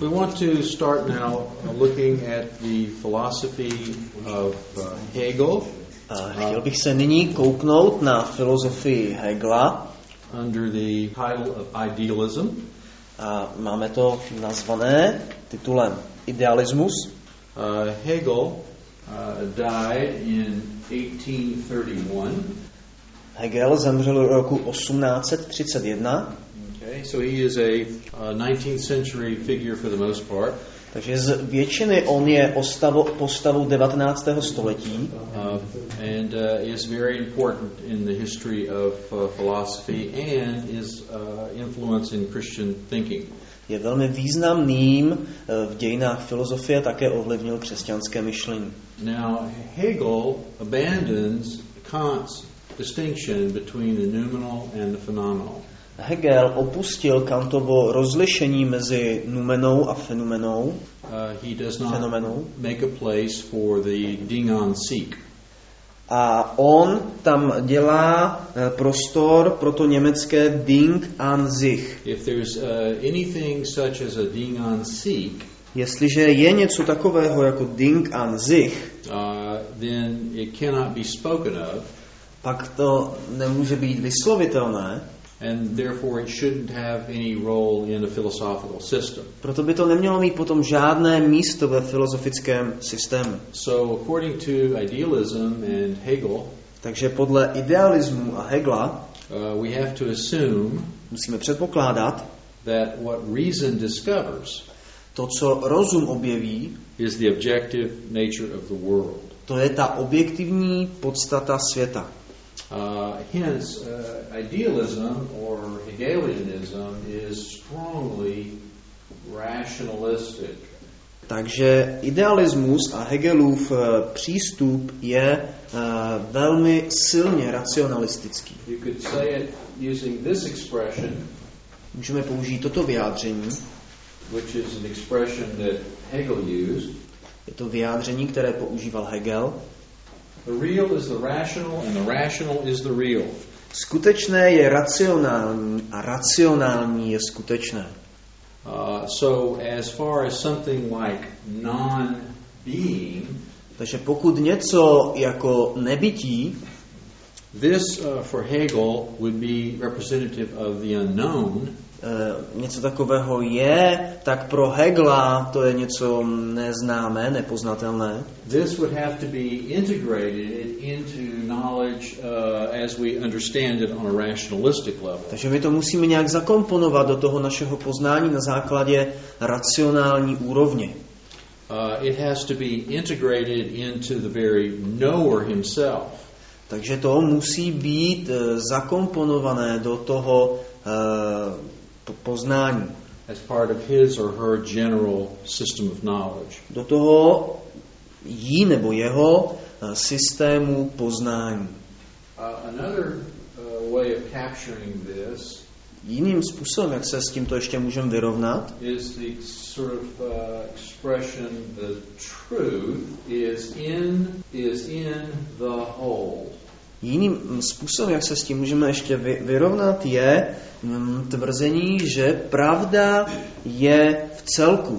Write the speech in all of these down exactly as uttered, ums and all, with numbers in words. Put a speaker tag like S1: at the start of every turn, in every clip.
S1: We want to start now looking at the philosophy of uh, Hegel.
S2: Chtěl bych se nyní kouknout na filozofii Hegela.
S1: Under the title of idealism.
S2: A máme to nazvané titulem Idealismus.
S1: Uh, Hegel uh, died in eighteen thirty-one.
S2: Hegel zemřel roku osmnáct třicet jedna.
S1: Okay, so he is a uh, nineteenth century figure for the most part.
S2: Takže z většiny on je postavou, postavou devatenáctého století.
S1: Uh, and uh, is very important in the history of uh, philosophy and his uh, influence in Christian thinking.
S2: Je velmi významným v dějinách filozofie, také ovlivnil křesťanské myšlení.
S1: Now Hegel abandons Kant's distinction between the noumenal and the phenomenal.
S2: Hegel opustil Kantovo rozlišení mezi noumenou a fenomenou.
S1: Uh, he does not
S2: fenomenou.
S1: make a place for the Ding an sich.
S2: A on tam dělá prostor pro to německé Ding an sich.
S1: If there's uh, anything such as a Ding an sich,
S2: jestliže je něco takového jako Ding an sich,
S1: uh, then it cannot be spoken of.
S2: Pak to nemůže být vyslovitelné.
S1: And therefore it shouldn't have any role in a philosophical system.
S2: Proto by to nemělo mít potom žádné místo ve filozofickém systému.
S1: So according to idealism and Hegel,
S2: takže podle idealismu a Hegela,
S1: uh, we have to assume
S2: musíme předpokládat,
S1: that what reason discovers,
S2: to co rozum objeví,
S1: is the objective nature of the world.
S2: To je ta objektivní podstata světa.
S1: Uh, hence, uh, idealism or Hegelianism is strongly rationalistic.
S2: Takže idealismus a Hegelův uh, přístup je uh, velmi silně racionalistický.
S1: You could say it using this expression.
S2: Můžeme použít toto vyjádření,
S1: which is an expression that Hegel used.
S2: Je to vyjádření, které používal Hegel.
S1: The real is the rational and the rational is the real.
S2: Skutečné je racionální a racionální je skutečné.
S1: Uh, so as far as something like non-being,
S2: takže pokud něco jako nebytí,
S1: this uh, for Hegel would be representative of the unknown.
S2: Uh, něco takového je, tak pro Hegela to je něco neznámé, nepoznatelné.
S1: This would have to be integrated into knowledge uh, as we understand it on a rationalistic level.
S2: Takže my to musíme nějak zakomponovat do toho našeho poznání na základě racionální úrovně.
S1: Uh, it has to be integrated into the very knower himself.
S2: Takže to musí být uh, zakomponované do toho uh, poznání.
S1: As part of his or her general system of knowledge.
S2: Do toho jí nebo jeho uh, systému poznání.
S1: Uh, another uh, way of capturing this
S2: jiným způsobem, jak se s tímto ještě můžeme vyrovnat,
S1: is the sort of uh, expression the truth is in is in the whole.
S2: Jiným způsobem, jak se s tím můžeme ještě vyrovnat, je mm, tvrzení, že pravda je v celku.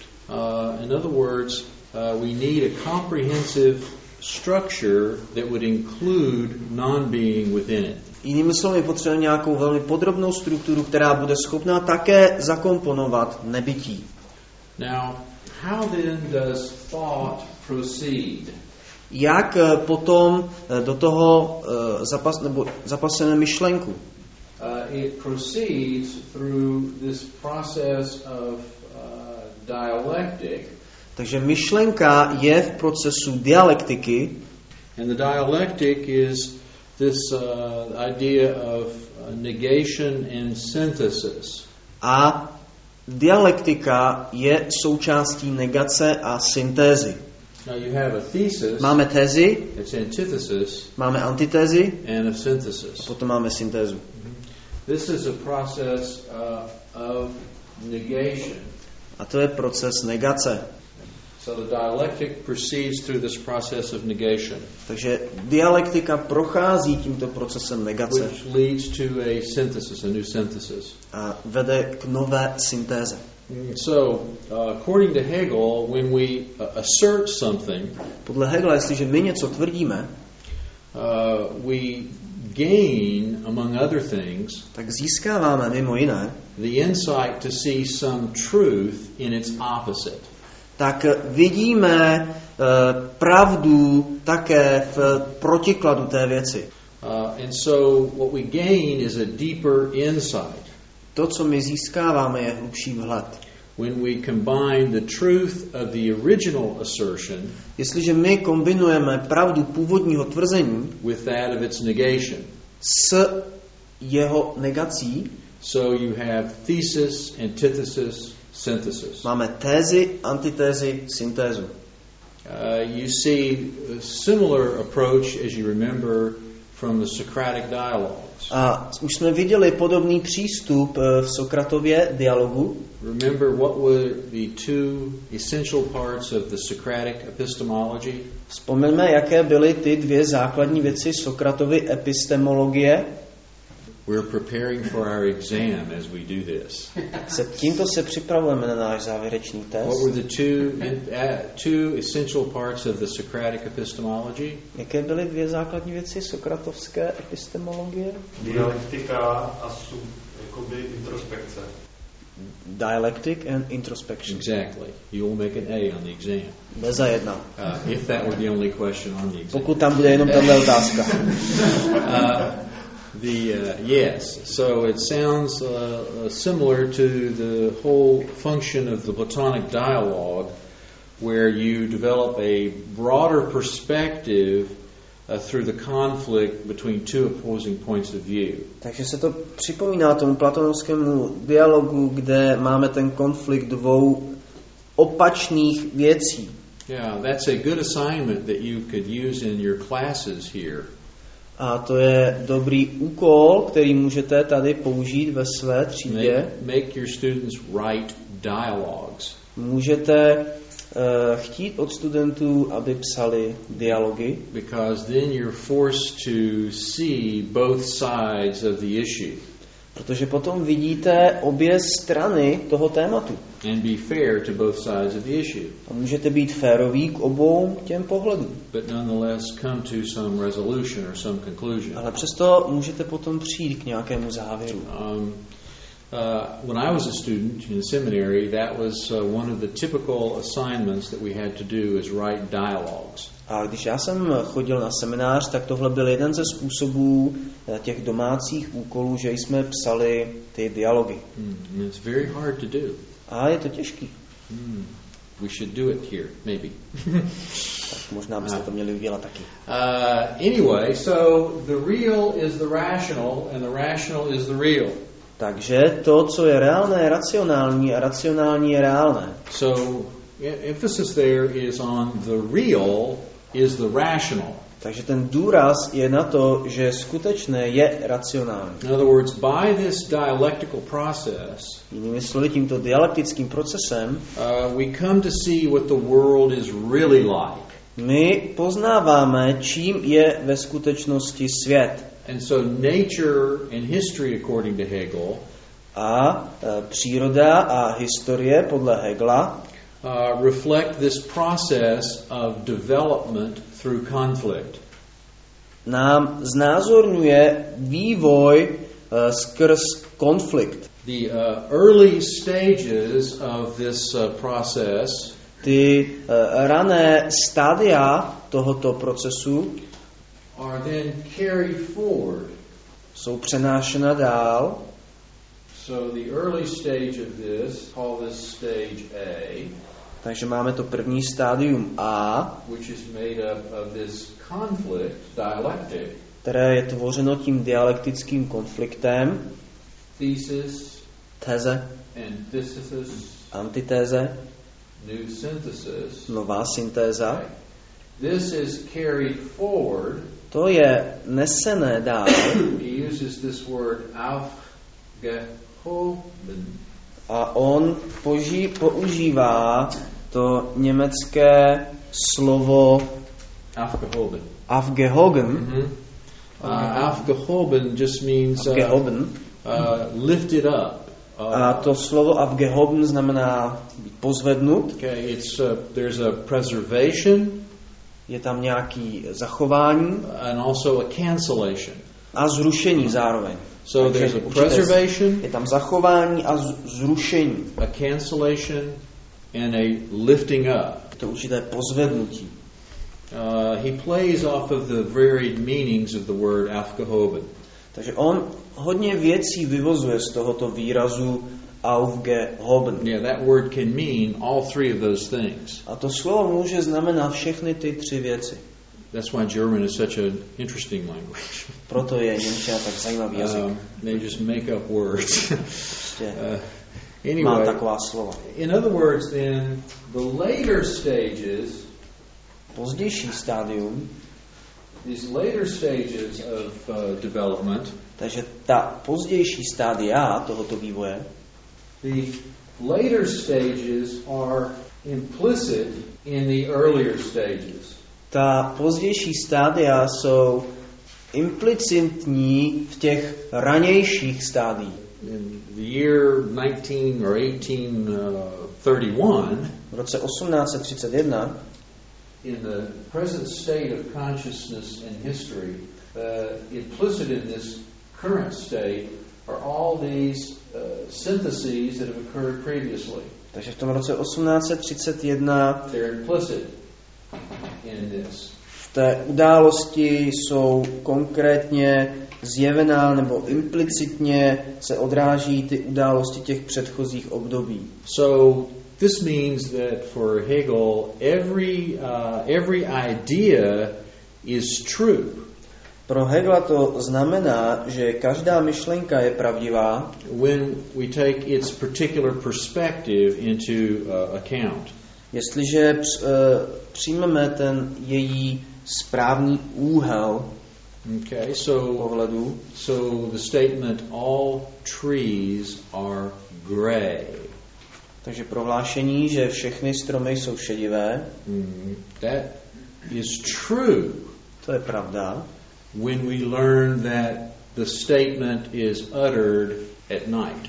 S1: Uh, in other words, uh, we need a comprehensive structure that would include non-being within it.
S2: Jinými slovy, potřebujeme nějakou velmi podrobnou strukturu, která bude schopná také zakomponovat nebytí.
S1: Now, how then does thought proceed?
S2: Jak potom do toho zapas, nebo zapaseneme myšlenku?
S1: Uh, it proceeds through this process of uh, dialectic.
S2: Takže myšlenka je v procesu dialektiky.
S1: And the dialectic is this uh, idea of negation and synthesis.
S2: A dialektika je součástí negace a syntézy.
S1: Now you have a thesis,
S2: máme tézy,
S1: it's antithesis,
S2: máme antitézy
S1: and a synthesis.
S2: A potom máme syntézu.
S1: This is a process uh, of negation.
S2: A to je proces negace.
S1: So the dialectic proceeds through this process of negation.
S2: Takže dialektika prochází tímto procesem negace.
S1: Which leads to a synthesis, a new synthesis.
S2: A vede k nové syntéze.
S1: So, uh, according to Hegel, when we uh, assert something,
S2: podle Hegela, jestliže my něco tvrdíme,
S1: uh, we gain, among other things,
S2: tak získáváme mimo jiné
S1: the insight to see some truth in its opposite.
S2: Tak vidíme uh, pravdu také v protikladu té věci.
S1: Uh, and so what we gain is a deeper insight.
S2: To, co my získáváme, je hlubší vhled.
S1: When we combine the truth of the original assertion
S2: Jestliže my kombinujeme pravdu původního tvrzení
S1: with that of its negation.
S2: s jeho negací,
S1: So you have thesis, antithesis, synthesis.
S2: máme tézy, antitézy, syntézu.
S1: Uh, you see a similar approach, as you remember, from the Socratic dialogues.
S2: A už jsme viděli podobný přístup v Sokratově dialogu.
S1: Remember what were the two essential parts of the Socratic epistemology?
S2: Vzpomeňme, jaké byly ty dvě základní věci Sokratovy epistemologie.
S1: We're preparing for our exam as we do this.
S2: Se tímto se připravujeme na náš závěrečný test.
S1: What were the two uh, two essential parts of the Socratic epistemology?
S2: Jaké byly dvě základní věci sokratovské epistemologie?
S3: Dialektika a sub, jakoby introspekce.
S2: Dialectic and introspection.
S1: Exactly. You will make an A on the exam.
S2: Bez za jedna.
S1: Uh, if that were the only question on the exam.
S2: Pokud tam bude jenom tato otázka.
S1: Uh, The uh, yes, so it sounds uh, similar to the whole function of the Platonic dialogue, where you develop a broader perspective uh, through the conflict between two opposing points of view.
S2: Takže se to připomíná tomu platonovskému dialogu, kde máme ten konflikt dvou opačných věcí.
S1: Yeah, that's a good assignment that you could use in your classes here.
S2: A to je dobrý úkol, který můžete tady použít ve své třídě.
S1: Make, make your students write dialogues.
S2: Můžete uh, chtít od studentů, aby psali dialogy.
S1: Because then you're forced to see both sides of the issue.
S2: Protože potom vidíte obě strany toho tématu.
S1: And be fair to both sides of the issue.
S2: A můžete být féroví k obou těm pohledům.
S1: But nonetheless come to some resolution or some conclusion.
S2: Ale přesto můžete potom přijít k nějakému závěru.
S1: Um, uh, when I was a student in seminary, that was uh, one of the typical assignments that we had to do is write dialogues.
S2: A když já jsem chodil na seminář, tak tohle byl jeden ze způsobů těch domácích úkolů, že jsme psali ty dialogy.
S1: Mm, it's very hard to do.
S2: A je to těžký.
S1: Mm, we should do it here, maybe.
S2: Tak možná byste to měli udělat taky.
S1: Uh, anyway, so the real is the rational and the rational is the real.
S2: Takže to, co je reálné, je racionální a racionální je reálné.
S1: So emphasis there is on the real is the rational.
S2: Takže ten důraz je na to, že skutečné je racionální.
S1: In other words, by this dialectical process,
S2: jinými slovy, tímto dialektickým procesem,
S1: uh, we come to see what the world is really like.
S2: My poznáváme, čím je ve skutečnosti svět.
S1: And so nature and history, according to Hegel,
S2: a e, příroda a historie podle Hegela
S1: uh, reflect this process of development through conflict.
S2: Nám znázorňuje vývoj uh, skrz konflikt.
S1: The uh, early stages of this uh, process
S2: Ty uh, rané stádia tohoto procesu
S1: are then carried forward.
S2: Jsou přenášena dál.
S1: So the early stage of this, call this stage A.
S2: Takže máme to první stádium A,
S1: which is made up of this conflict, dialectic,
S2: které je tvořeno tím dialektickým konfliktem,
S1: thesis,
S2: teze,
S1: antithesis,
S2: antitéze,
S1: new synthesis.
S2: nová syntéza.
S1: This is carried forward.
S2: To je nesené dál.
S1: He uses this word aufgehoben.
S2: A on poží, používá to německé slovo
S1: Aufgehoben.
S2: aufgehoben.
S1: Mm-hmm. Uh, aufgehoben just means uh,
S2: Aufgehoben.
S1: uh, lifted up.
S2: A to slovo avgehoben znamená být pozvednut.
S1: Okay, it's uh, there's a preservation.
S2: Je tam nějaký zachování.
S1: And also a cancellation.
S2: A zrušení zároveň.
S1: So
S2: Takže
S1: there's a preservation.
S2: Je tam zachování a zrušení.
S1: A cancellation and a lifting up.
S2: To určité pozvednutí.
S1: Uh, he plays off of the varied meanings of the word aufgehoben.
S2: Takže on hodně věcí vyvozuje z tohoto výrazu aufgehoben.
S1: Yeah, that word can mean all three of those things.
S2: A to slovo může znamenat všechny ty tři věci.
S1: That's why German is such an interesting language.
S2: Proto je němčina tak zajímavý jazyk.
S1: Um, they just make up words. uh, anyway,
S2: má taková slova.
S1: In other words, then the later stages,
S2: pozdější stádium,
S1: these later stages of uh, development,
S2: takže ta pozdější stádia tohoto vývoje,
S1: the later stages are implicit in the earlier stages.
S2: Ta pozdější stádia jsou implicitní v těch ranějších stádiích.
S1: In the year nineteen or eighteen thirty-one,
S2: v roce osmnáct třicet jedna,
S1: in the present state of consciousness and history, uh, implicit in this current state are all these uh, syntheses that have occurred previously.
S2: Takže v tom roce osmnáct třicet jedna
S1: they're implicit in this.
S2: V té události jsou konkrétně zjevená nebo implicitně se odráží ty události těch předchozích období.
S1: So this means that for Hegel every uh, every idea is true.
S2: Pro Hegela to znamená, že každá myšlenka je pravdivá,
S1: when we take its particular perspective into uh, account.
S2: Jestliže uh, přijmeme ten její správný úhel
S1: okay, so,
S2: pohledu,
S1: so the statement all trees are gray.
S2: Takže prohlášení, že všechny stromy jsou šedivé,
S1: mm, that is true.
S2: To je pravda.
S1: When we learn that the statement is uttered at night.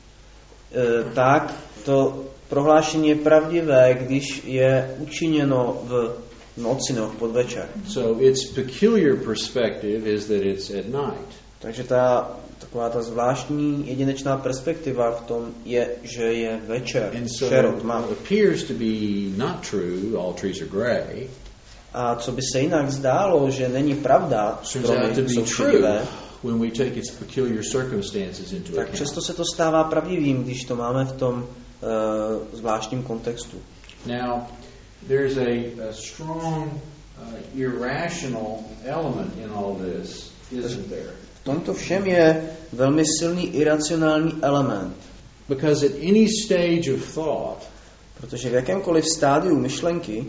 S2: E, tak to prohlášení je pravdivé, když je učiněno v noci nebo v podvečer.
S1: So its peculiar perspective is that it's at night.
S2: Takže ta taková ta zvláštní jedinečná perspektiva v tom je, že je večer, šero, tma.
S1: It appears to be not true, all trees are gray.
S2: A co by se jinak zdálo, že není pravda, stromy jsou šedivé,
S1: when we take its peculiar circumstances into
S2: tak
S1: account.
S2: přesto se to stává pravdivým, když to máme v tom uh, zvláštním kontextu.
S1: Now, there's a, a strong uh, irrational element in all this, isn't there?
S2: V tomto všem je velmi silný iracionální element.
S1: Because at any stage of thought,
S2: protože v jakémkoliv stádiu myšlenky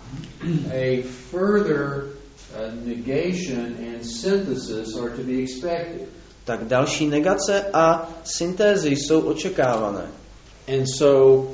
S1: a further uh, negation and synthesis are to be expected.
S2: Tak další negace a syntézy jsou očekávané.
S1: And so, uh,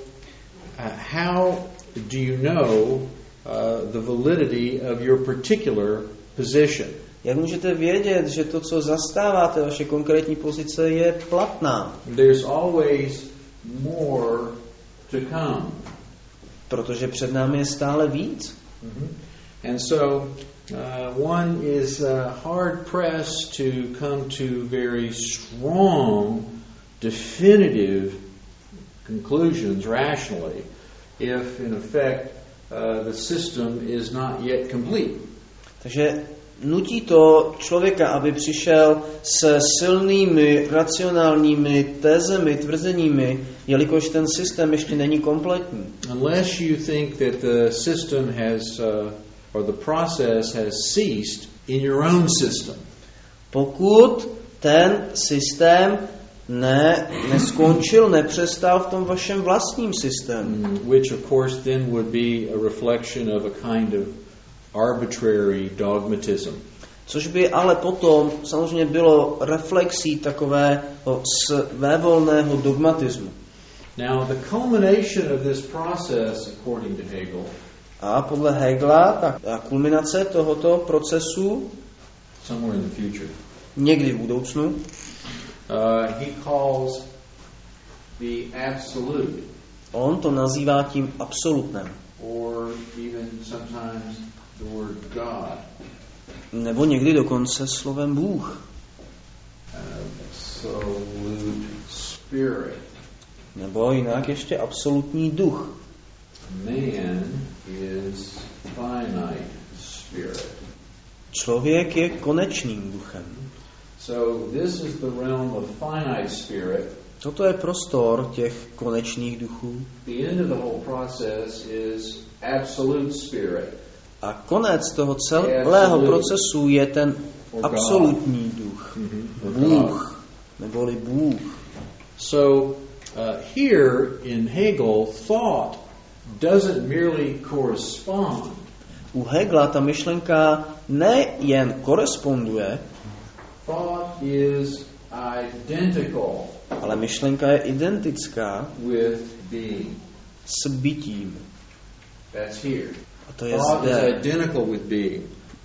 S1: how do you know uh, the validity of your particular position?
S2: Jak můžete vědět, že to, co zastáváte, vaše konkrétní pozice, je platná?
S1: There's always more to come.
S2: Protože před námi je stále víc.
S1: Mm-hmm. And so uh, one is uh, hard pressed to come to very strong, definitive conclusions rationally, if in effect uh, the system is not yet complete.
S2: Takže nutí to člověka, aby přišel se silnými, racionálními tezemi, tvrzeními, jelikož ten systém ještě není kompletní.
S1: Unless you think that the system has, uh, or the process has ceased in your own system.
S2: Pokud ten systém ne, neskončil, nepřestal v tom vašem vlastním systému.
S1: Which of course then would be a reflection of a kind of arbitrary dogmatism.
S2: Což by ale potom samozřejmě bylo reflexí takového svévolného dogmatismu.
S1: Now the culmination of this process, according to Hegel,
S2: a podle Hegela, tak ta kulminace tohoto procesu
S1: somewhere in the future,
S2: někdy v budoucnu,
S1: uh, he calls the absolute.
S2: On to nazývá tím absolutnem.
S1: Or even sometimes the word God.
S2: Nebo někdy dokonce slovem Bůh.
S1: Absolute spirit.
S2: Nebo jinak ještě absolutní duch.
S1: Man is finite spirit.
S2: Člověk je konečným duchem.
S1: So this is the realm of finite spirit.
S2: Toto je prostor těch konečných duchů.
S1: The end of the whole process is absolute spirit.
S2: A konec toho celého procesu je ten absolutní duch. Bůh, neboli Bůh.
S1: So uh, here in Hegel, thought doesn't merely correspond.
S2: U Hegla ta myšlenka nejen koresponduje,
S1: thought is identical,
S2: ale myšlenka je identická
S1: with being.
S2: S bytím.
S1: That's here.
S2: A to je
S1: thought
S2: zde.
S1: is identical with being.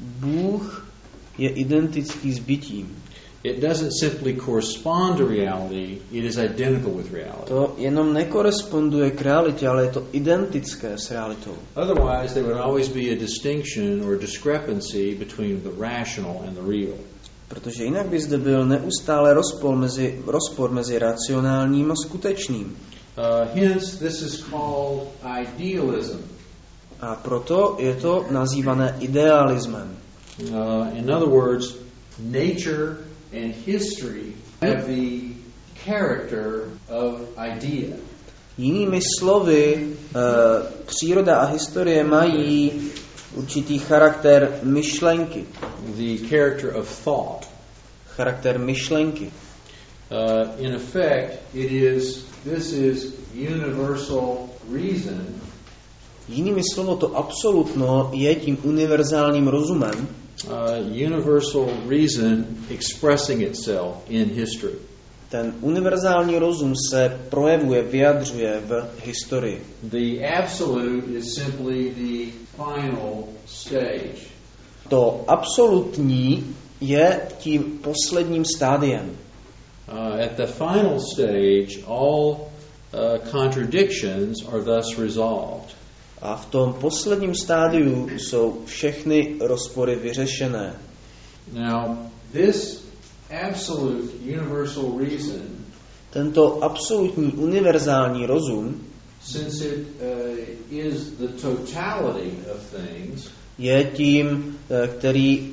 S2: Bůh je identický s bytím.
S1: It doesn't simply correspond to reality, it is identical with reality.
S2: To jenom nekoresponduje k realitě, ale je to identické s realitou.
S1: Otherwise, there would always be a distinction or discrepancy between the rational and the real.
S2: Protože jinak by zde byl neustále rozpor mezi, rozpor mezi racionálním a skutečným.
S1: Uh, hence, this is called idealism.
S2: A proto je to nazývané idealismem.
S1: Uh, in other words, nature and history have the character of idea.
S2: Jinými slovy, uh, příroda a historie mají určitý charakter myšlenky.
S1: The character of thought.
S2: Charakter myšlenky.
S1: Uh, in effect, it is this is universal reason.
S2: Jinými slovy, to absolutno je tím univerzálním rozumem.
S1: Uh, universal reason expressing itself in history.
S2: Ten univerzální rozum se projevuje, vyjadřuje v historii.
S1: The absolute is simply the final stage.
S2: To absolutní je tím posledním stádiem.
S1: Uh, at the final stage, all uh, contradictions are thus resolved.
S2: A v tom posledním stádiu jsou všechny rozpory vyřešené.
S1: Now, this absolute universal reason,
S2: tento absolutní univerzální rozum,
S1: since it uh, is the totality of things,
S2: je tím, který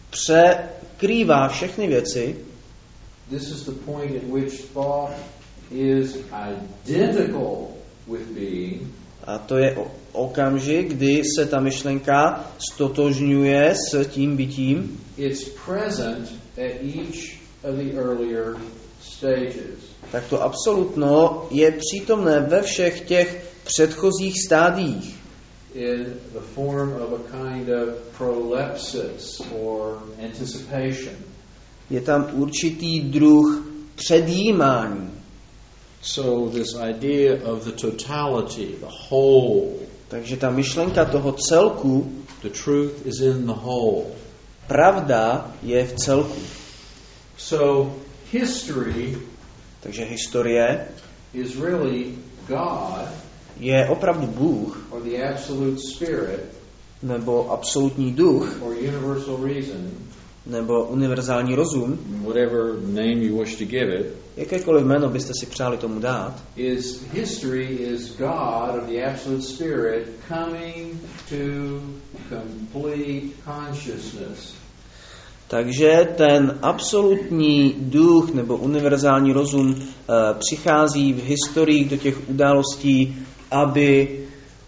S2: překrývá všechny věci.
S1: This is the point at which thought is identical with being.
S2: A to je okamžik, kdy se ta myšlenka stotožňuje s tím bytím.
S1: It's present at each of the earlier stages.
S2: Tak to absolutno je přítomné ve všech těch předchozích stádiích.
S1: In the form of a kind of prolepsis or anticipation.
S2: Je tam určitý druh předjímání.
S1: So this idea of the totality, the whole.
S2: Takže ta myšlenka toho celku,
S1: the truth is in the whole.
S2: Pravda je v celku.
S1: So history,
S2: takže historie,
S1: is really God,
S2: je opravdu Bůh,
S1: or the absolute spirit,
S2: nebo absolutní duch,
S1: or universal reason,
S2: nebo univerzální rozum,
S1: whatever name you wish to give it,
S2: jakékoliv jméno byste si přáli tomu dát,
S1: is history is God of the absolute spirit coming to complete consciousness.
S2: Takže ten absolutní duch nebo univerzální rozum uh, přichází v historii do těch událostí, aby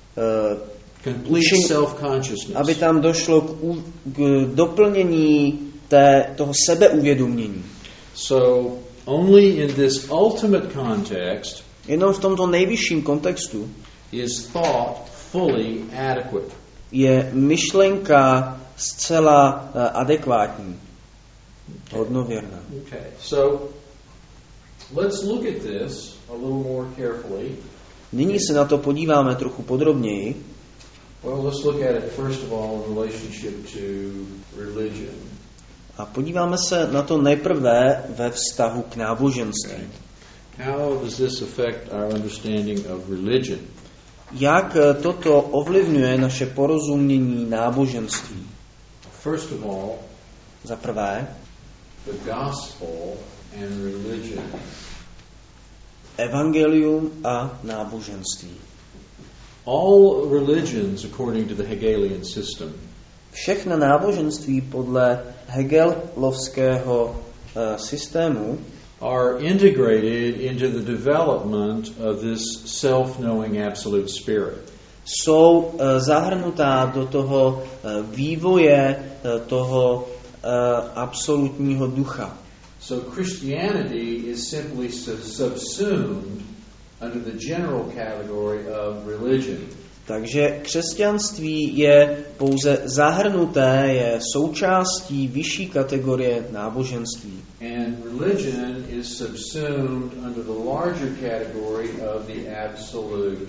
S2: uh, učin, aby tam došlo k, k doplnění té, toho sebeuvědomění.
S1: So only in this ultimate context
S2: jenom v tomto nejvyšším kontextu
S1: is thought fully adequate.
S2: Je myšlenka zcela uh, adekvátní, hodnověrná.
S1: Okay. So let's look at this a little more carefully.
S2: Nyní se na to podíváme trochu podrobněji.
S1: Well, let's look at it first of all in relationship to religion.
S2: A podíváme se na to nejprve ve vztahu k náboženství.
S1: how does this affect our understanding of religion?
S2: Jak toto ovlivňuje naše porozumění náboženství?
S1: First of all,
S2: Za prvé,
S1: the gospel and religion.
S2: Evangelium a náboženství.
S1: All religions, according to the Hegelian system,
S2: Všechna náboženství podle Hegelovského uh, systému
S1: are integrated into the development of this self-knowing absolute spirit.
S2: jsou uh, zahrnutá do toho uh, vývoje uh, toho uh, absolutního ducha.
S1: So Christianity is simply subsumed under the general category of religion.
S2: Takže křesťanství je pouze zahrnuté, je součástí vyšší kategorie náboženství.
S1: And religion is subsumed under the larger category of the absolute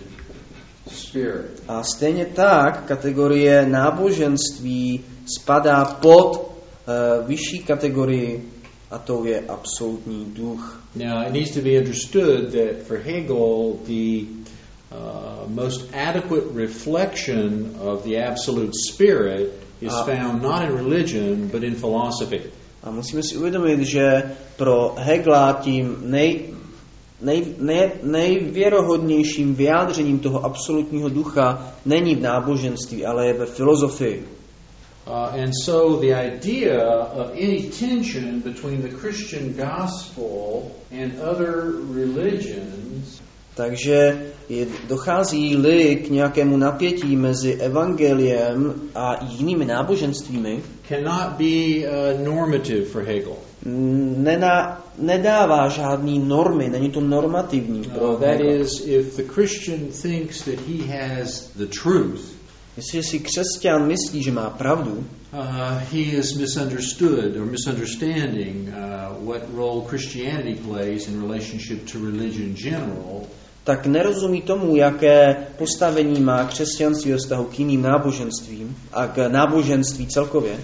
S1: spirit.
S2: A stejně tak kategorie náboženství spadá pod uh, vyšší kategorii, a to je absolutní duch.
S1: Now, it needs to be understood that for Hegel, the uh, most adequate reflection of the absolute spirit is
S2: A-
S1: found not in religion, but in philosophy.
S2: A musíme si uvědomit, že pro Hegla tím nej, nej, nej, nejvěrohodnějším vyjádřením toho absolutního ducha není v náboženství, ale je ve filozofii.
S1: Uh, and so the idea of any tension between the Christian gospel and other religions
S2: Takže je, dochází-li k nějakému napětí mezi evangeliem a jinými náboženstvími,
S1: cannot be uh, normative for Hegel.
S2: nena, nedává žádný normy, není to normativní pro
S1: Uh, that
S2: Hegla.
S1: is, if the Christian thinks that he has the truth,
S2: Jestliže si křesťan myslí, že má pravdu,
S1: uh, he is misunderstood or misunderstanding uh, what role Christianity plays in relationship to religion in general.
S2: tak nerozumí tomu, jaké postavení má křesťanství ve vztahu k jiným náboženstvím a k náboženství celkově.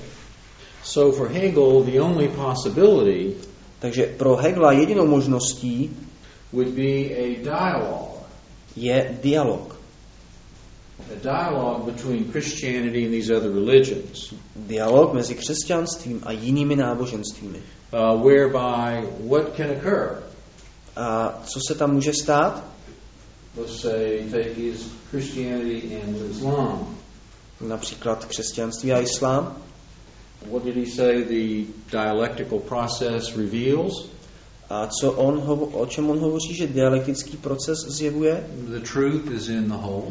S1: So for Hegel, the only possibility
S2: Takže pro Hegla jedinou možností
S1: would be a dialogue.
S2: je dialog.
S1: A dialogue between Christianity and these other religions,
S2: Dialog mezi křesťanstvím a jinými náboženstvími.
S1: uh, whereby what can occur?
S2: A co se tam může stát?
S1: Let's say, take is Christianity and Islam.
S2: Například křesťanství a islám.
S1: What did he say the dialectical process reveals?
S2: A co on hovo- o čem on hovoří, že dialektický proces zjevuje?
S1: The truth is in the whole.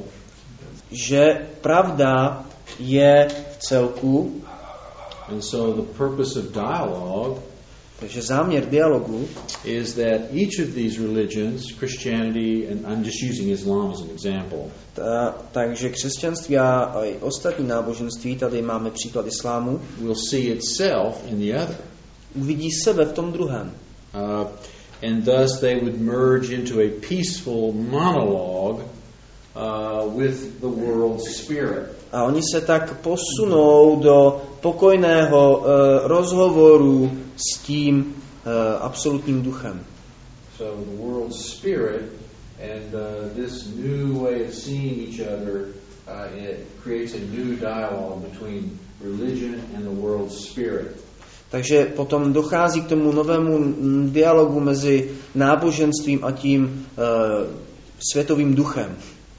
S2: Že pravda je v celku,
S1: And so the purpose of dialogue
S2: takže záměr dialogu
S1: is that each of these religions, Christianity, and I'm just using Islam as an example,
S2: ta, takže křesťanství a, a i ostatní náboženství, tady máme příklad islámu,
S1: will see itself in the other.
S2: uvidí sebe v tom druhém.
S1: Uh, and thus they would merge into a peaceful monologue uh, with the world's spirit.
S2: A oni se tak posunou do pokojného uh, rozhovoru s tím uh, absolutním duchem.
S1: So the world's spirit and uh, this new way of seeing each other, uh, it creates a new dialogue between religion and the world's spirit.
S2: Takže potom dochází k tomu novému mm, dialogu mezi náboženstvím a tím uh, světovým duchem.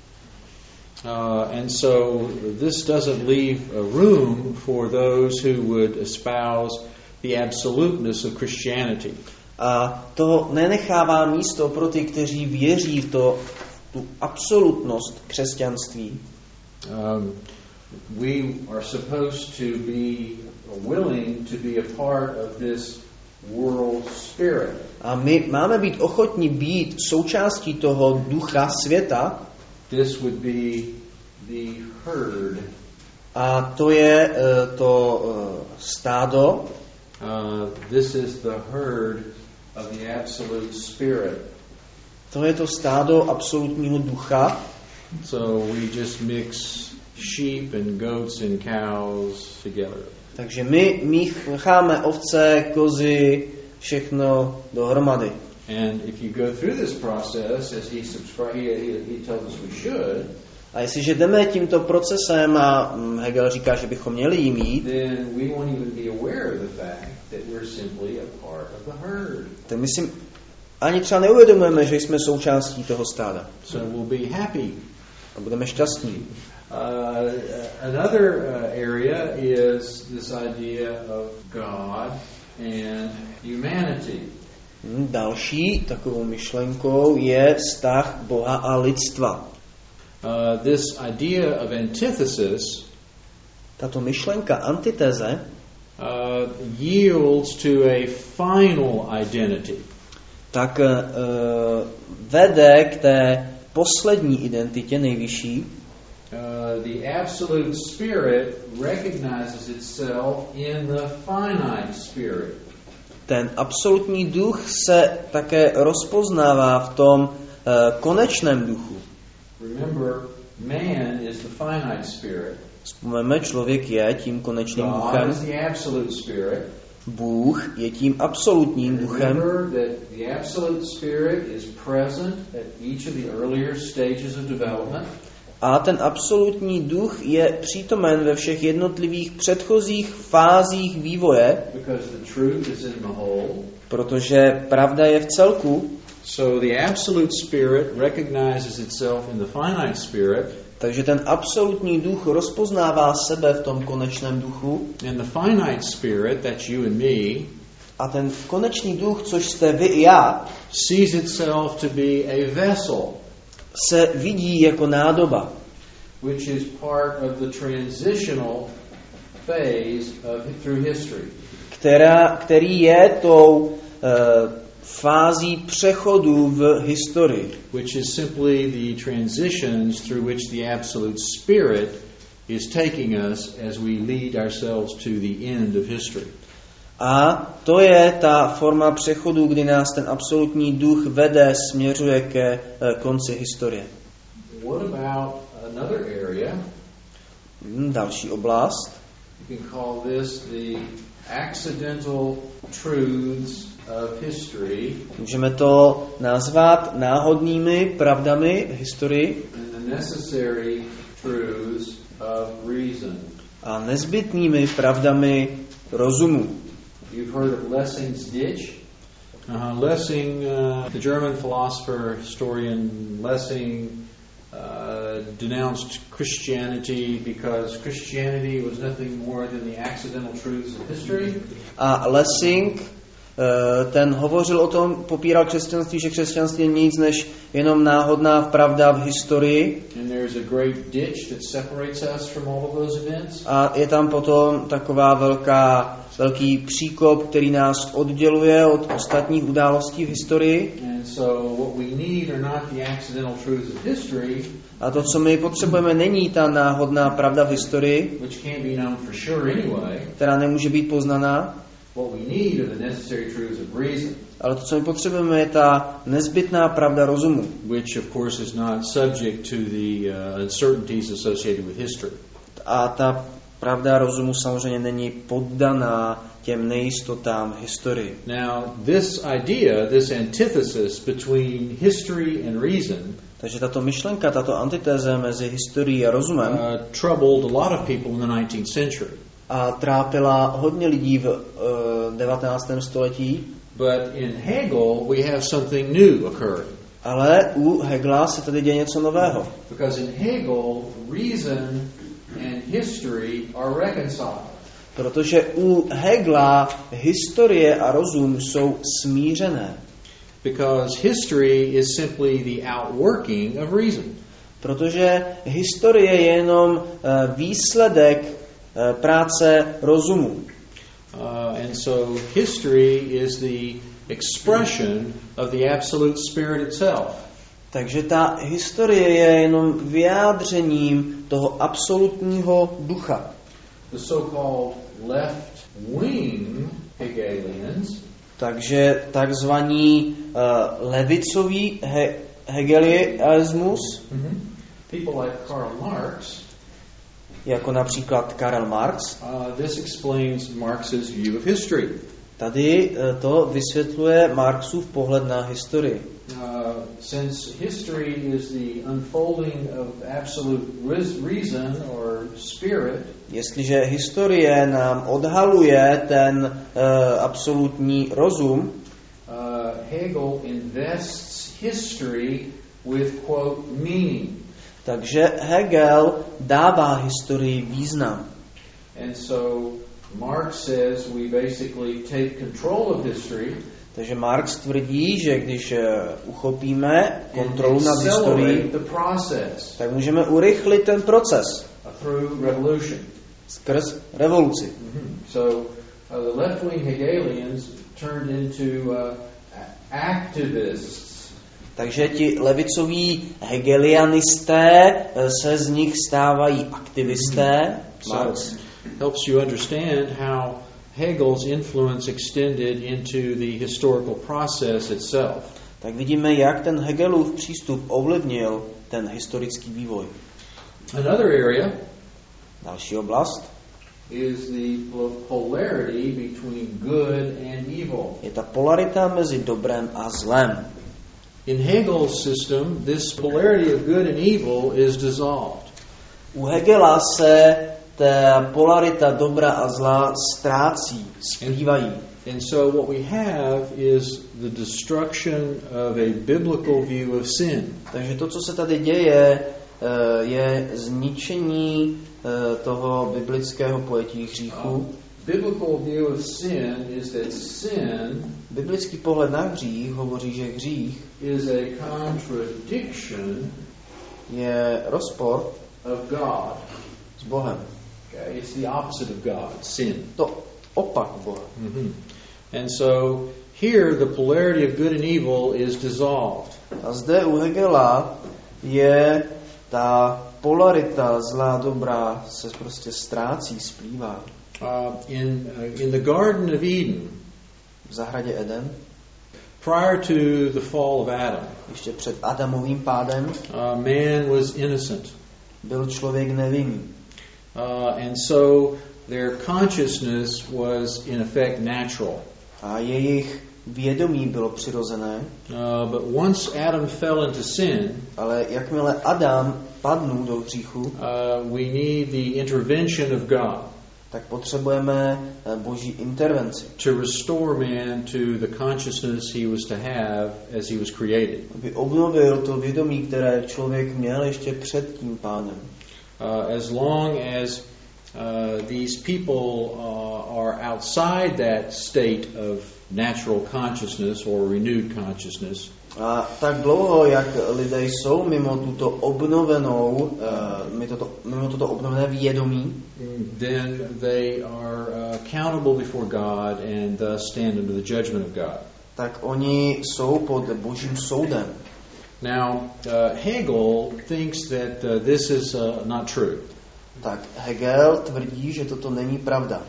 S1: Uh, and so this doesn't leave a room for those who would espouse the absoluteness of Christianity.
S2: A to nenechává místo pro ty, kteří věří v to, tu absolutnost křesťanství.
S1: Um, we are supposed to be willing to be a part of this world spirit.
S2: A my máme být ochotní být součástí toho ducha světa.
S1: This would be the herd.
S2: A to je uh, to uh, stádo.
S1: Uh, this is the herd of the absolute spirit.
S2: To je to stádo absolutního ducha.
S1: So we just mix sheep and goats and cows together.
S2: Takže my mícháme ovce, kozy, všechno dohromady.
S1: And if you go through this process, as he subscribe, he, he, he tells us we should,
S2: A jestliže jdeme tímto procesem a Hegel říká, že bychom měli jim jít,
S1: then we won't even be aware of the fact that we're simply a part of the herd.
S2: tak my si ani třeba neuvědomujeme, že jsme součástí toho stáda.
S1: So we'll be happy.
S2: A budeme šťastní.
S1: Uh, another uh, area is this idea of God and humanity.
S2: Další takovou myšlenkou je vztah Boha a lidstva.
S1: Uh, this idea of antithesis
S2: Tato myšlenka antitéze
S1: uh, yields to a final identity.
S2: tak uh, vede k té poslední identitě nejvyšší.
S1: Uh, the absolute spirit recognizes itself in the finite spirit.
S2: Ten absolutní duch se také rozpoznává v tom uh, konečném duchu.
S1: Remember, man is the finite spirit.
S2: Vzpomeňme, člověk je tím konečným
S1: God
S2: duchem.
S1: is the absolute spirit.
S2: Bůh je tím absolutním duchem.
S1: Remember that the absolute spirit is present at each of the earlier stages of development.
S2: A ten absolutní duch je přítomen ve všech jednotlivých předchozích fázích vývoje,
S1: Because the truth is in the whole.
S2: protože pravda je v celku.
S1: So the absolute spirit recognizes itself in the finite spirit.
S2: Takže ten absolutní duch rozpoznává sebe v tom konečném duchu.
S1: And the finite spirit, that's you and me,
S2: A ten konečný duch, což jste vy i já,
S1: sees itself to be a vessel,
S2: se vidí jako nádoba,
S1: which is part of the transitional phase of through history.
S2: která, který je tou uh, fází přechodu v historii.
S1: Which is simply the transitions through which the absolute spirit is taking us as we lead ourselves to the end of history.
S2: A to je ta forma přechodu, kdy nás ten absolutní duch vede, směřuje ke uh, konci historie.
S1: What about another area?
S2: Hmm, další oblast.
S1: You can call this the accidental truths of history.
S2: Můžeme to nazvat náhodnými pravdami v historii
S1: And the necessary truths of reason.
S2: a nezbytnými pravdami rozumu.
S1: You've heard of Lessing's ditch? Uh, Lessing, uh, the German philosopher, historian Lessing, uh, denounced Christianity because Christianity was nothing more than the accidental truths of history.
S2: A Lessing, ten hovořil o tom, popíral křesťanství, že křesťanství je nic než jenom náhodná pravda v historii.
S1: And there's a great ditch that separates us from all of those events.
S2: A je tam potom taková velká, velký příkop, který nás odděluje od ostatních událostí v historii.
S1: And so what we need are not the accidental truths of history,
S2: A to, co my potřebujeme, není ta náhodná pravda v historii,
S1: which can't be known for sure anyway.
S2: která nemůže být poznaná,
S1: What we need are the necessary truths of reason,
S2: ale to, co my potřebujeme, je ta nezbytná pravda rozumu,
S1: which of course is not subject to the uh, uncertainties associated with history.
S2: a ta pravda rozumu samozřejmě není poddaná těm nejistotám historii.
S1: Now, this idea, this antithesis between history and reason,
S2: Takže tato myšlenka, tato antitéze mezi historií a rozumem
S1: uh, troubled a lot of people in the nineteenth century.
S2: a trápila hodně lidí v uh, devatenáctém století,
S1: But in Hegel, we have something new occurring.
S2: ale u Hegla se tady děje něco nového.
S1: Because in Hegel, reason and history are reconciled.
S2: Protože u Hegla historie a rozum jsou smířené.
S1: Because history is simply the outworking of reason.
S2: Protože historie je jenom uh, výsledek uh, práce rozumu.
S1: Uh, and so history is the expression of the absolute spirit itself.
S2: Takže ta historie je jenom vyjádřením toho absolutního ducha.
S1: The so-called left-wing Hegelians
S2: Takže takzvaný uh, levicový he- hegelianismus,
S1: mm-hmm. people like Karl Marx,
S2: jako například Karel Marx,
S1: uh, this explains Marx's view of history.
S2: Tady to vysvětluje Marxův pohled na historii.
S1: Uh, since history is the unfolding of absolute reason or spirit,
S2: jestliže historie nám odhaluje ten uh, absolutní rozum,
S1: uh, Hegel invests history with, quote, meaning.
S2: Takže Hegel dává historii význam.
S1: And so Marx says we basically take control of history.
S2: Takže Marx tvrdí, že když uchopíme kontrolu nad historií, tak můžeme urychlit ten proces skrz revoluci.
S1: Mm-hmm. So uh, the left-wing Hegelians turned into uh, activists.
S2: Takže ti levicoví hegelianisté se z nich stávají aktivisté.
S1: Mm-hmm. Marx helps you understand how Hegel's influence extended into the historical process itself.
S2: Tak vidíme, jak ten Hegelův přístup ovlivnil ten historický vývoj.
S1: Another area,
S2: další oblast,
S1: is the polarity between good and evil.
S2: Je ta polarita mezi dobrem a zlem.
S1: In Hegel's system, this polarity of good and evil is dissolved.
S2: U Hegela se ta polarita dobra a zla ztrácí, splývají.
S1: And so what we have is the destruction of a biblical view of sin.
S2: Takže to, co se tady děje, je zničení toho biblického pojetí hříchu.
S1: Um, biblical view of sin is that sin,
S2: biblický pohled na hřích hovoří, že hřích
S1: is a contradiction
S2: je rozpor
S1: of God.
S2: S Bohem.
S1: Okay, it's the opposite of God, sin.
S2: To opak Boha.
S1: Mm-hmm. And so here the polarity of good and evil is dissolved.
S2: A zde u Hegela je ta polarita zlá dobrá se prostě ztrácí, splývá.
S1: Uh, in uh, in the Garden of Eden,
S2: v zahradě Eden,
S1: prior to the fall of Adam,
S2: ještě před Adamovým pádem,
S1: uh, man was innocent.
S2: Byl člověk nevinný.
S1: Uh, and so their consciousness was in effect natural.
S2: A jejich vědomí bylo přirozené.
S1: Uh, but once Adam fell into sin,
S2: ale jakmile Adam padnul do hříchu,
S1: uh, we need the intervention of God.
S2: Tak potřebujeme Boží intervenci.
S1: To restore man to the consciousness he was to have as he was created.
S2: Aby obnovil to vědomí, které člověk měl ještě před tím pádem.
S1: Uh, as long as uh, these people uh, are outside that state of natural consciousness or renewed consciousness,
S2: a tak dlouho, jak lidé jsou mimo tuto obnovenou, uh, mimo, toto, mimo toto obnovené vědomí,
S1: then they are uh, accountable before God and thus stand under the judgment of God.
S2: Tak oni jsou pod Božím soudem.
S1: Now, uh, Hegel thinks that uh, this is uh, not true.
S2: Tak Hegel tvrdí, že toto není pravda.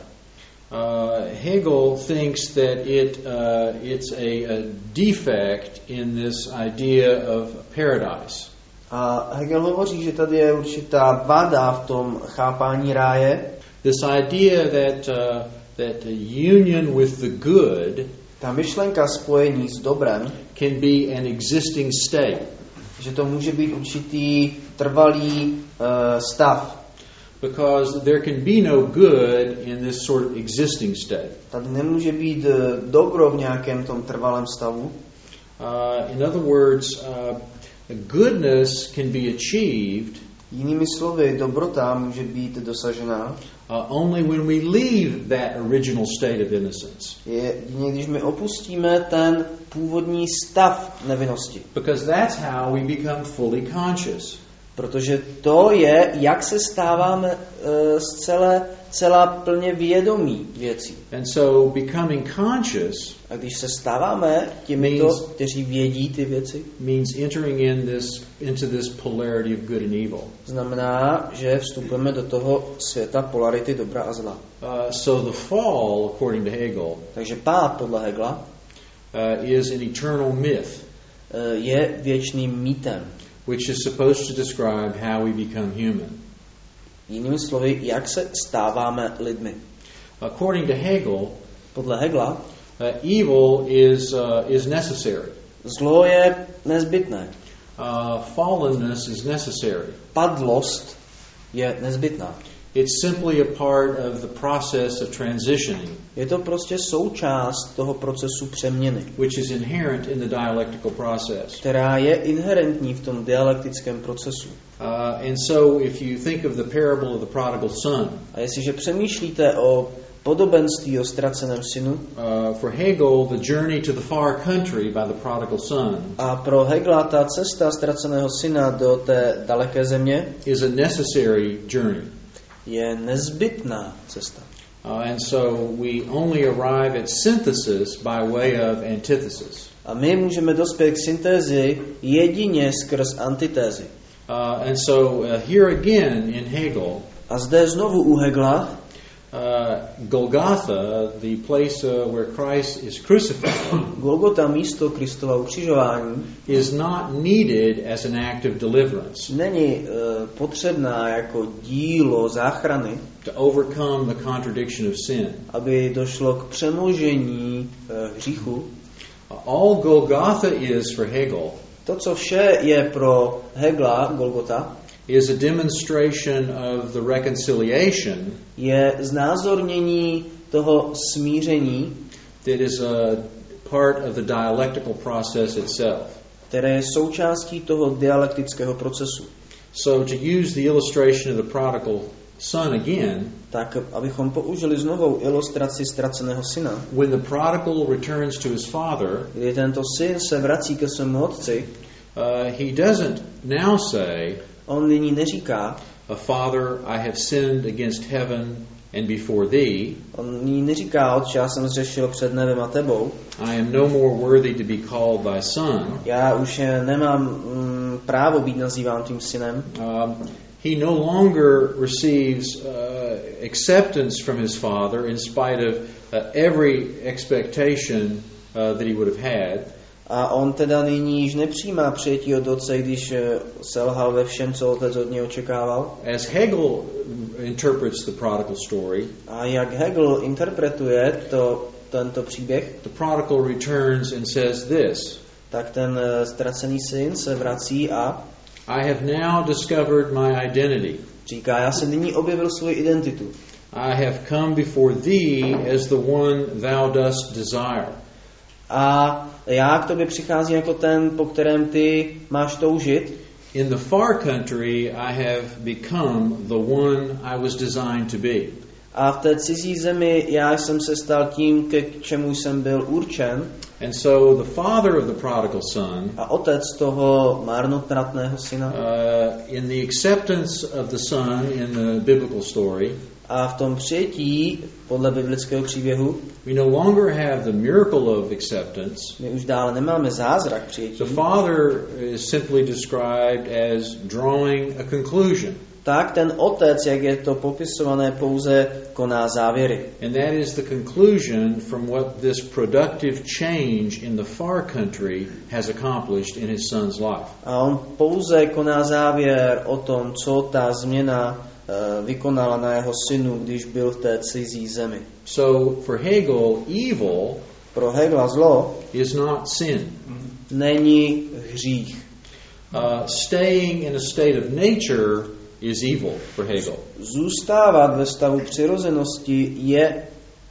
S1: Uh, Hegel thinks that it uh, it's a, a defect in this idea of paradise.
S2: A Hegel hovoří, že tady je určitá vada v tom chápání ráje.
S1: This idea that uh, that union with the good,
S2: ta myšlenka spojení s dobrem,
S1: can be an existing state.
S2: Že to může být určitý trvalý uh, stav.
S1: Because there can be no good in this sort of existing state.
S2: Tady nemůže být dobro v nějakém tom trvalém stavu.
S1: Uh, in other words, uh, goodness can be achieved.
S2: Jinými slovy, dobrota může být dosažena.
S1: Uh, only when we leave that original state of innocence.
S2: Je jedině, když my opustíme ten původní stav nevinnosti.
S1: Because that's how we become fully conscious.
S2: Protože to je, jak se stáváme uh, zcela, celá plně vědomí věcí.
S1: And so becoming conscious,
S2: a když se stáváme těmito, kteří vědí ty věci,
S1: means entering in this into this polarity of good and evil.
S2: Znamená, že vstupujeme do toho světa polarity dobra a zla.
S1: Uh, so the fall, according to Hegel,
S2: takže pád podle Hegla,
S1: uh, is an eternal myth.
S2: Uh, je věčným mýtem.
S1: Which is supposed to describe how we become human.
S2: Jinými slovy, jak se stáváme lidmi.
S1: According to Hegel,
S2: podle Hegla,
S1: Uh, evil is uh, is necessary.
S2: Zlo je nezbytné.
S1: Uh, fallenness is necessary.
S2: Padlost je nezbytná.
S1: It's simply a part of the process of transitioning,
S2: Je to prostě součást toho procesu přeměny,
S1: which is inherent in the dialectical process.
S2: která je inherentní v tom dialektickém procesu.
S1: Uh, and so, if you think of the parable of the prodigal son,
S2: A jestliže přemýšlíte o podobenství o ztraceném synu,
S1: uh, for Hegel, the journey to the far country by the prodigal son
S2: a pro Hegla ta cesta ztraceného syna do té daleké země
S1: is a necessary journey.
S2: je nezbytná cesta.
S1: Uh, and so we only arrive at synthesis by way of antithesis.
S2: A my můžeme dospět k syntézi jedině skrz antitézy.
S1: Uh, and so uh, here again in Hegel,
S2: A zde znovu u Hegla
S1: uh, Golgotha, the place uh, where Christ is crucified,
S2: Golgota, místo Kristova ukřižování,
S1: is not needed as an act of deliverance
S2: není uh, potřebná jako dílo záchrany,
S1: to overcome the contradiction of sin.
S2: aby došlo k přemožení uh, hříchu.
S1: All Golgotha is for Hegel
S2: To, co vše je pro Hegla, Golgota,
S1: is a demonstration of the reconciliation
S2: je znázornění toho smíření,
S1: that is a part of the dialectical process itself.
S2: které je součástí toho dialektického procesu.
S1: So to use the illustration of the prodigal son again,
S2: Tak, abychom použili znovu ilustraci ztraceného syna,
S1: when the prodigal returns to his father,
S2: kdy tento syn se vrací ke svému otci,
S1: uh, he doesn't now say,
S2: on nyní neříká,
S1: "A Father, I have sinned against heaven and before thee.
S2: on nyní neříká, otče, já jsem zřešil před nebem a tebou,
S1: I am no more worthy to be called thy son."
S2: já už nemám mm, právo být nazýván tvým synem.
S1: Um, he no longer receives uh, acceptance from his father in spite of uh, every expectation uh, that he would have had.
S2: A on teda nyní již nepřijímá přijetí od otce, když selhal ve všem, co otec od něj očekával.
S1: As Hegel interprets the prodigal story,
S2: A jak Hegel interpretuje to, tento příběh,
S1: the prodigal returns and says this,
S2: tak ten ztracený syn se vrací a
S1: I have now discovered my identity.
S2: říká, já jsem nyní objevil svoji identitu.
S1: I have come before thee as the one thou dost desire.
S2: A já k tobě přicházím jako ten, po kterém ty máš toužit.
S1: In the far country, I have become the one I was designed to be.
S2: A v té cizí zemi já jsem se stal tím, ke čemu jsem byl určen.
S1: And so the father of the prodigal son,
S2: A otec toho marnotratného syna,
S1: uh, in the acceptance of the son in the biblical story,
S2: a v tom přijetí, podle biblického příběhu,
S1: we no longer have the miracle of acceptance.
S2: my už dále nemáme zázrak přijetí.
S1: The father is simply described as drawing a conclusion.
S2: Tak ten otec, jak je to popisované, pouze koná závěry.
S1: And that is the conclusion from what this productive change in the far country has accomplished in his son's life.
S2: A on pouze koná závěr o tom, co ta změna uh, vykonala na jeho synu, když byl v té cizí zemi.
S1: So for Hegel, evil
S2: Pro Hegla zlo
S1: is not sin.
S2: není hřích.
S1: Uh, staying in a state of nature is evil for Hegel.
S2: Zůstávat ve stavu přirozenosti je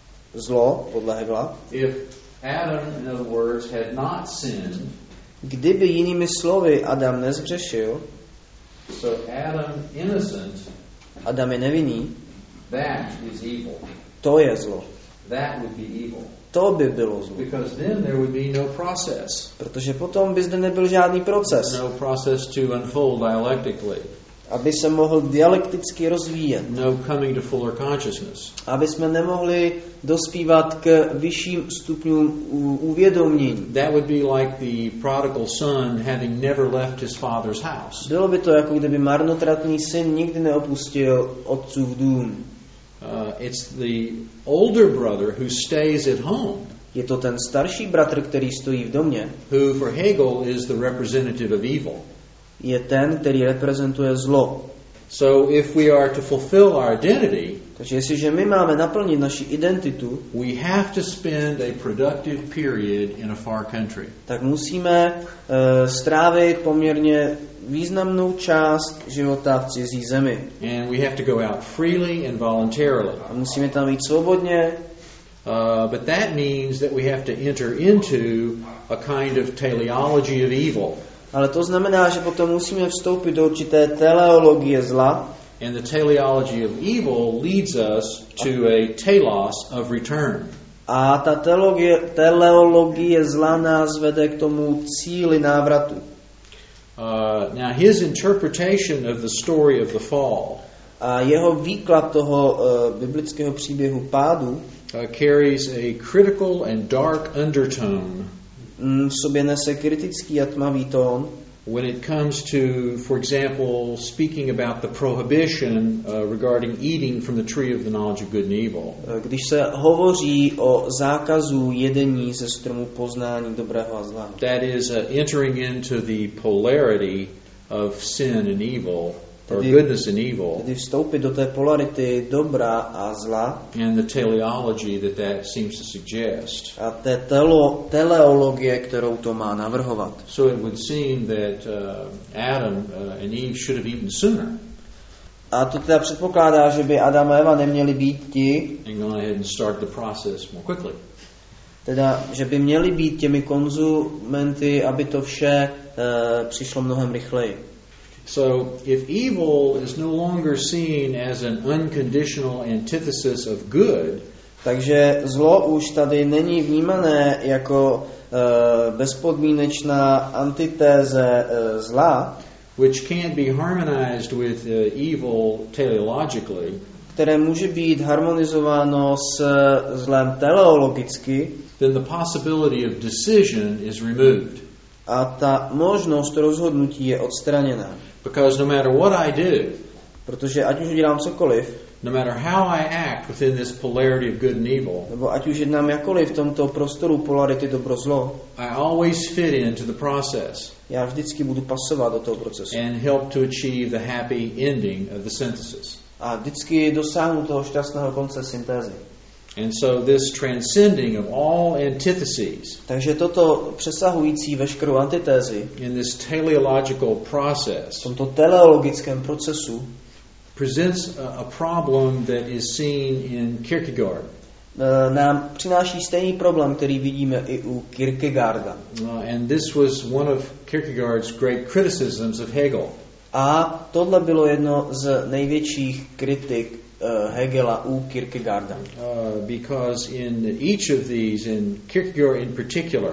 S2: zlo, podle Hegla.
S1: If Adam, in other words, had not sinned,
S2: Kdyby jinými slovy Adam nezhřešil,
S1: so Adam innocent,
S2: Adam je nevinný,
S1: that is evil.
S2: to je zlo.
S1: That would be evil.
S2: To by bylo zlo.
S1: Because then there would be no process.
S2: Protože potom by zde nebyl žádný proces,
S1: No process to unfold dialectically.
S2: aby se mohl dialekticky rozvíjet.
S1: No coming to fuller consciousness.
S2: Aby jsme nemohli dospívat k vyšším stupňům uvědomění.
S1: That would be like the prodigal son having never left his father's house.
S2: Bylo by to, jako kdyby marnotratný syn nikdy neopustil otcův dům.
S1: Uh, it's the older brother who stays at home,
S2: Je to ten starší bratr, který stojí v domě.
S1: who for Hegel is the representative of evil.
S2: Je ten, který reprezentuje zlo.
S1: So if we are to fulfill our identity,
S2: takže jestliže my máme naplnit naši identitu,
S1: we have to spend a productive period in a far country.
S2: tak musíme uh, strávit poměrně významnou část života v cizí zemi.
S1: And we have to go out freely and voluntarily.
S2: A musíme tam jít svobodně.
S1: Uh, but that means that we have to enter into a kind of teleology of evil.
S2: Ale to znamená, že potom musíme vstoupit do určité teleologie zla.
S1: And the teleology of evil leads us to a telos of return.
S2: A ta teologie, teleologie zla nás vede k tomu cíli návratu.
S1: Uh, now his interpretation of the story of the fall
S2: A jeho výklad toho uh, biblického příběhu pádu
S1: uh, carries a critical and dark undertone
S2: mm, v sobě nese kritický a tmavý tón,
S1: when it comes to, for example, speaking about the prohibition uh, regarding eating from the tree of the knowledge of good and evil.
S2: když se hovoří o zákazu jedení ze stromu poznání dobrého a zla.
S1: That is uh, entering into the polarity of sin and evil, or
S2: Tedy-
S1: goodness and evil,
S2: Tedy vstoupit do té polarity dobra a zla
S1: and the teleology that that seems to suggest.
S2: a té telo, teleologie, kterou to má navrhovat.
S1: So it would seem that uh, Adam uh, and Eve should have eaten sooner
S2: A to teda předpokládá, že by Adam a Eva neměli být ti,
S1: and gone ahead and start the process more quickly.
S2: teda, že by měli být těmi konzumenty, aby to vše uh, přišlo mnohem rychleji.
S1: So if evil is no longer seen as an unconditional antithesis of good,
S2: Takže zlo už tady není vnímané jako uh, bezpodmínečná antitéze uh, zla,
S1: which can't be harmonized with uh, evil teleologically,
S2: které může být harmonizováno s zlem teleologicky,
S1: then the possibility of decision is removed.
S2: a ta možnost rozhodnutí je odstraněna.
S1: Because no matter what I do,
S2: Protože ať už udělám cokoliv,
S1: no matter how I act within this polarity of good and evil,
S2: nebo ať už jednám jakkoliv v tomto prostoru polarity dobro-zlo,
S1: I always fit into the process
S2: já vždycky budu pasovat do toho procesu.
S1: and help to achieve the happy ending of the synthesis.
S2: A vždycky dosáhnu toho šťastného konce syntézy.
S1: And so this transcending of all antitheses
S2: Takže toto přesahující veškerou antitézi
S1: in this teleological
S2: v
S1: process
S2: tomto teleologickém procesu
S1: presents a, a problem that is seen in Kierkegaard.
S2: e, nám přináší stejný problém, který vidíme i u Kierkegaarda.
S1: Uh, and this was one of Kierkegaard's great criticisms of Hegel.
S2: A tohle bylo jedno z největších kritik uh, Hegela u Kierkegaarda.
S1: Uh, because in each of these, in Kierkegaard in particular,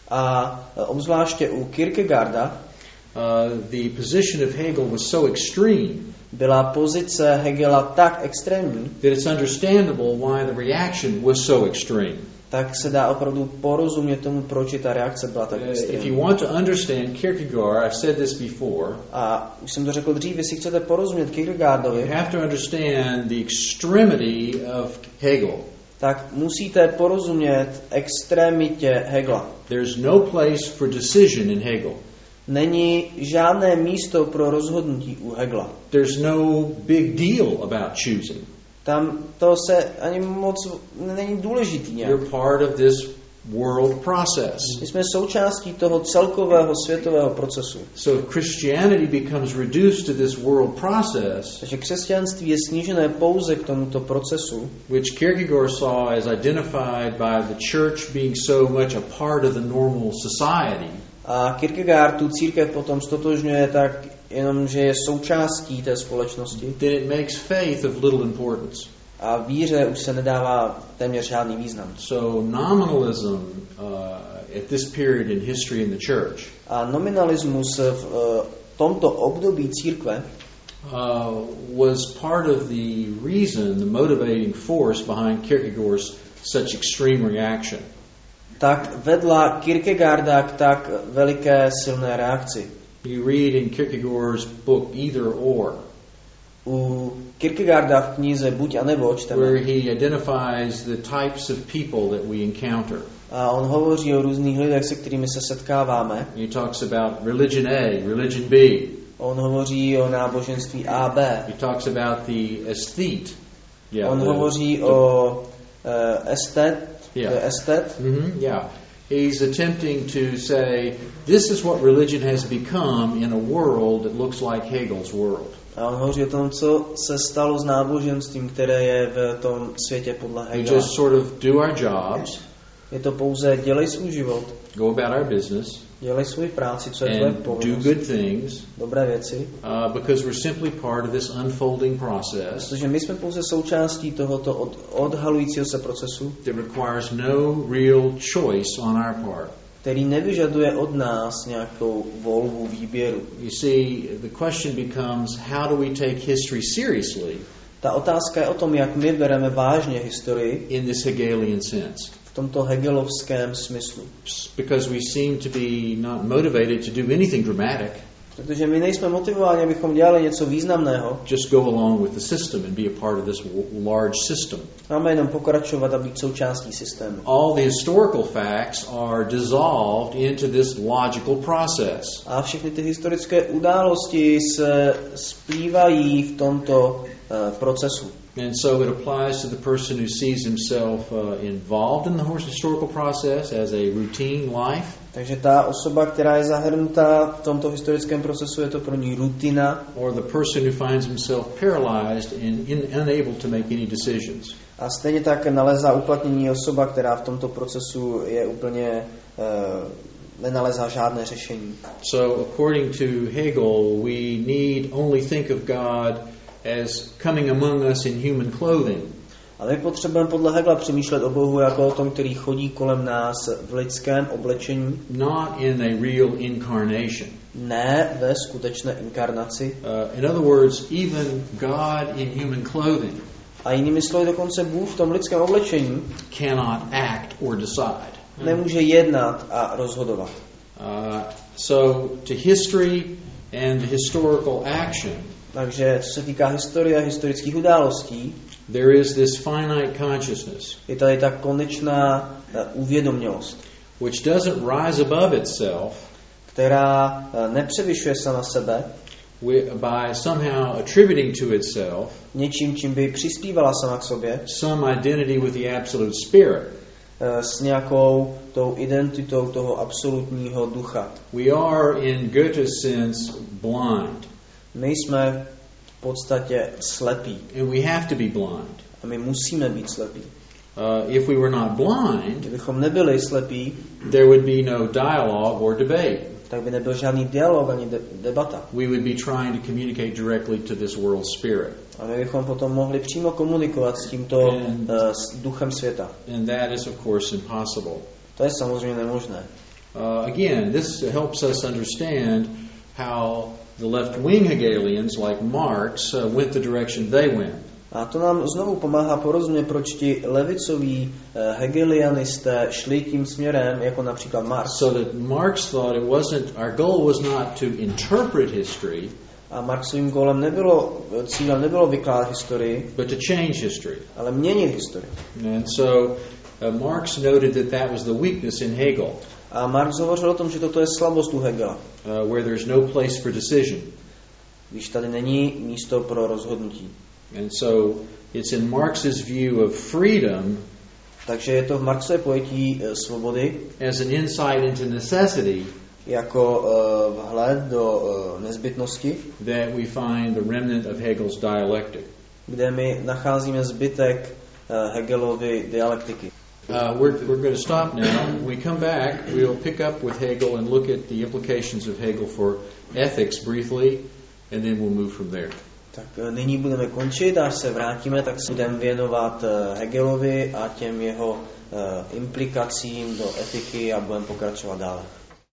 S2: A uh, obzvláště u Kierkegaarda
S1: uh, the position of Hegel was so extreme
S2: byla pozice Hegela tak extrémní,
S1: that it's understandable why the reaction was so extreme.
S2: tak se dá opravdu porozumět tomu, proč ta reakce byla tak
S1: Uh, if
S2: extrémní.
S1: you want to understand Kierkegaard, I've said this before,
S2: A už jsem to řekl dřív, jestli chcete porozumět
S1: you
S2: Kierkegaardovi,
S1: have to understand the extremity of Hegel.
S2: tak musíte porozumět extrémitě Hegla.
S1: There's no place for decision in Hegel.
S2: Není žádné místo pro rozhodnutí u Hegla.
S1: There's no big deal about choosing.
S2: Tam to se ani moc není důležitý nějak.
S1: You're part of this world process.
S2: My jsme součástí toho celkového světového procesu.
S1: So if Christianity becomes reduced to this world process,
S2: Takže křesťanství je snížené pouze k tomuto procesu,
S1: which Kierkegaard saw as identified by the church being so much a part of the normal society,
S2: a Kierkegaard tu církev potom stotožňuje tak jenom, že je součástí té společnosti,
S1: then it makes faith of little importance.
S2: a víře už se nedává téměř žádný význam.
S1: So nominalism uh, at this period in history in the church
S2: A nominalismus v uh, tomto období církve
S1: uh, was part of the reason, the motivating force behind Kierkegaard's such extreme reaction.
S2: tak vedla Kierkegaarda k tak veliké silné reakci.
S1: You read in Kierkegaard's book Either Or,
S2: U Kierkegaarda v knize Buď a nebo čteme,
S1: where he identifies the types of people that we encounter.
S2: a on hovoří o různých lidech, se kterými se setkáváme.
S1: He talks about religion A, religion B.
S2: On hovoří o náboženství A B.
S1: He talks about the aesthete. Yeah,
S2: On
S1: the,
S2: hovoří
S1: the,
S2: o uh, estet,
S1: Yeah.
S2: the estet.
S1: Mm-hmm, yeah. He's attempting to say, this is what religion has become in a world that looks like Hegel's world.
S2: A on hovoří o tom, co se stalo s náboženstvím, které je v tom světě podle
S1: We
S2: Hegela.
S1: just sort of do our jobs,
S2: Je to pouze dělej svůj život,
S1: go about our business,
S2: dělej svou práci, co je tvoje
S1: and do
S2: povinnost,
S1: good things,
S2: dobré věci,
S1: uh, because we're simply part of this unfolding process
S2: protože my jsme pouze součástí tohoto od, odhalujícího se procesu,
S1: that requires no real choice on our part.
S2: který nevyžaduje od nás nějakou volbu výběru.
S1: You see, the question becomes, how do we take history seriously
S2: Ta otázka je o tom, jak my bereme vážně historii
S1: in this Hegelian sense?
S2: v tomto hegelovském smyslu.
S1: Because we seem to be not motivated to do anything dramatic,
S2: Protože my nejsme motivováni, abychom dělali něco významného.
S1: just go along with the system and be a part of this w- large system.
S2: Máme jenom pokračovat a být součástí systému.
S1: All the historical facts are dissolved into this logical process.
S2: A všechny ty historické události se splývají v tomto uh, procesu.
S1: And so it applies to the person who sees himself uh, involved in the historical process as a routine life,
S2: Takže ta osoba, která je zahrnutá v tomto historickém procesu, je to pro ní rutina.
S1: or the person who finds himself paralyzed and in, unable to make any decisions.
S2: A stejně tak nalezá uplatnění osoba, která v tomto procesu je úplně uh, nenalezá žádné řešení.
S1: So according to Hegel, we need only think of God as coming among us in human clothing.
S2: A my potřebujeme podle Hegela přemýšlet o Bohu jako o tom, který chodí kolem nás v lidském oblečení,
S1: Not in a real incarnation.
S2: ne ve skutečné inkarnaci.
S1: Uh, in other words, even God in human clothing
S2: A jinými slovy, dokonce Bůh v tom lidském oblečení
S1: cannot act or decide.
S2: nemůže jednat a rozhodovat.
S1: Uh, so to history and historical action,
S2: Takže co se týká historie a historických událostí,
S1: there is this finite consciousness
S2: je tady ta konečná uh, uvědomělost,
S1: which doesn't rise above itself
S2: která uh, nepřevyšuje sama sebe
S1: wi- by somehow attributing to itself
S2: něčím, čím by přispívala sama k sobě,
S1: some identity with the absolute spirit.
S2: uh, s nějakou tou identitou toho absolutního ducha.
S1: We are, in Goethe's sense, blind,
S2: My jsme v podstatě slepí
S1: and we have to be blind.
S2: a my musíme být slepí.
S1: Uh, if we were not blind,
S2: Kdybychom nebyli slepí,
S1: there would be no dialogue or debate.
S2: tak by nebyl žádný dialog ani de- debata.
S1: We would be trying to communicate directly to this world spirit.
S2: A my bychom potom mohli přímo komunikovat s tímto
S1: And-
S2: uh, s duchem světa.
S1: And that is, of course, impossible.
S2: To je samozřejmě nemožné.
S1: Uh, again, this helps us understand how the left-wing Hegelians, like Marx, uh, went the direction they went.
S2: A to nám znovu pomáhá porozumět, proč ti levicoví uh, hegelianisté šli tím směrem, jako například Marx.
S1: So that Marx thought it wasn't, our goal was not to interpret history,
S2: A Marxovým gólem nebylo, cílem nebylo vykládat historii,
S1: but to change history.
S2: ale měnit historii.
S1: And so uh, Marx noted that that was the weakness in Hegel,
S2: A Marx hovořil o tom, že toto je slabost u Hegela,
S1: uh, where there's no place for decision.
S2: když tady není místo pro rozhodnutí.
S1: And so it's in Marx's view of freedom
S2: Takže je to v Marxově pojetí e, svobody
S1: as an insight into necessity
S2: jako e, vhled do e, nezbytnosti,
S1: that we find the remnant of Hegel's dialectic.
S2: kde my nacházíme zbytek e, Hegelovy dialektiky.
S1: Uh, we're we're going to stop now. When we come back, we'll pick up with Hegel and look at the implications of Hegel for ethics briefly, and then we'll move from there.
S2: Tak e, nyní budeme končit, až se vrátíme, tak se budeme věnovat e, Hegelovi a těm jeho e, implikacím do etiky a budeme pokračovat dále.